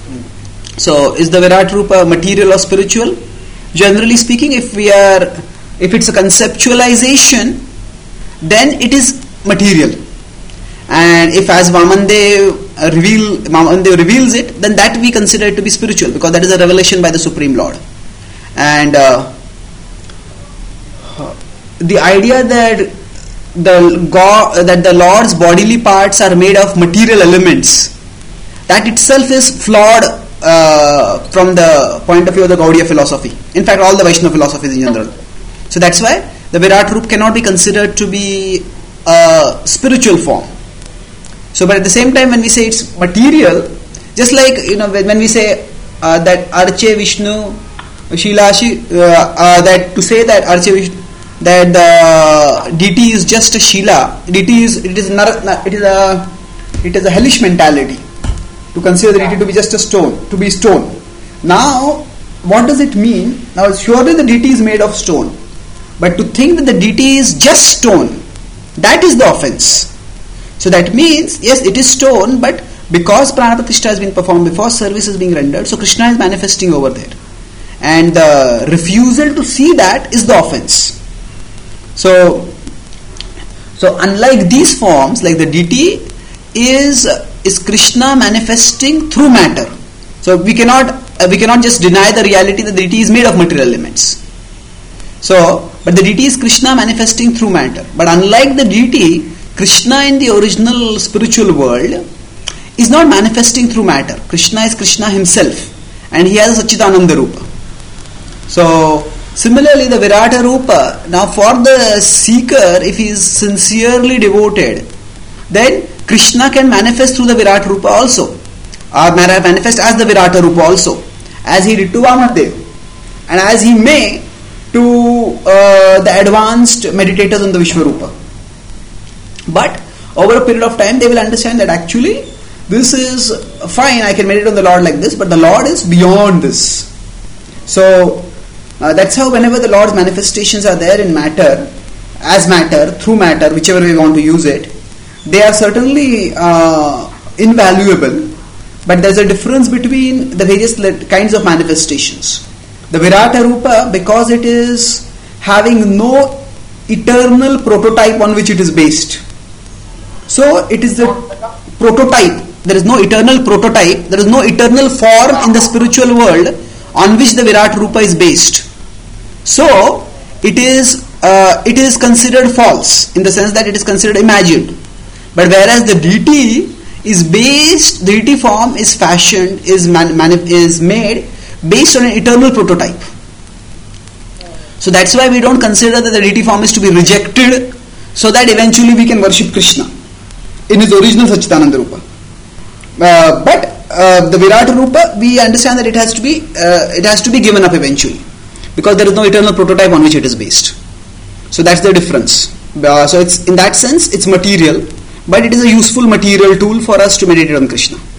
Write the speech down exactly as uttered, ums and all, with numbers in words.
So is the Virat Rupa material or spiritual? Generally speaking, if we are, if it's a conceptualization, then it is material. And if as Vamandev uh, reveal, Vamandev reveals it, then that we consider it to be spiritual, because that is a revelation by the Supreme Lord. And uh, the idea that the God, that the Lord's bodily parts are made of material elements, that itself is flawed uh, from the point of view of the Gaudiya philosophy. In fact, all the Vaishnava philosophies in general. So that's why the Virat Rupa cannot be considered to be a spiritual form. So, but at the same time, when we say it's material, just like, you know, when, when we say uh, that Arche Vishnu Shilashi, uh, uh, that to say that Arche Vishnu, that the deity is just a Shila, deity is it is nar, it is a it is a hellish mentality to consider the deity to be just a stone, to be stone. Now, what does it mean? Now, surely the deity is made of stone, but to think that the deity is just stone, that is the offense. So that means, yes, it is stone, but because Prana Pratishtha has been performed, before service is being rendered, so Krishna is manifesting over there. And the refusal to see that is the offense. So, so unlike these forms, like the deity is is Krishna manifesting through matter. So we cannot uh, we cannot just deny the reality that the deity is made of material elements. So, but the deity is Krishna manifesting through matter. But unlike the deity, Krishna in the original spiritual world is not manifesting through matter. Krishna is Krishna himself, and he has a Satchidananda Rupa. So, similarly, the Virata Rupa, now for the seeker, if he is sincerely devoted, then Krishna can manifest through the Virata Rupa also, or manifest as the Virata Rupa also, as he did to Vamandev, and as he may to uh, the advanced meditators on the Vishwarupa. But over a period of time, they will understand that actually this is fine, I can meditate on the Lord like this, but the Lord is beyond this. So, Uh, that's how whenever the Lord's manifestations are there in matter, as matter, through matter, whichever way we want to use it, they are certainly uh, invaluable, but there's a difference between the various kinds of manifestations. The Virata Rupa, because it is having no eternal prototype on which it is based. So it is the prototype. There is no eternal prototype, there is no eternal form in the spiritual world on which the Virat Rupa is based. So it is uh, it is considered false in the sense that it is considered imagined. But whereas the deity is based, the deity form is fashioned, is man, man, is made based on an eternal prototype. So that's why we don't consider that the deity form is to be rejected, so that eventually we can worship Krishna in his original Satchidananda Rupa. Uh, but uh, the Virata Rupa, we understand that it has to be uh, it has to be given up eventually, because there is no eternal prototype on which it is based. So that's the difference. Uh, so it's in that sense it's material, but it is a useful material tool for us to meditate on Krishna.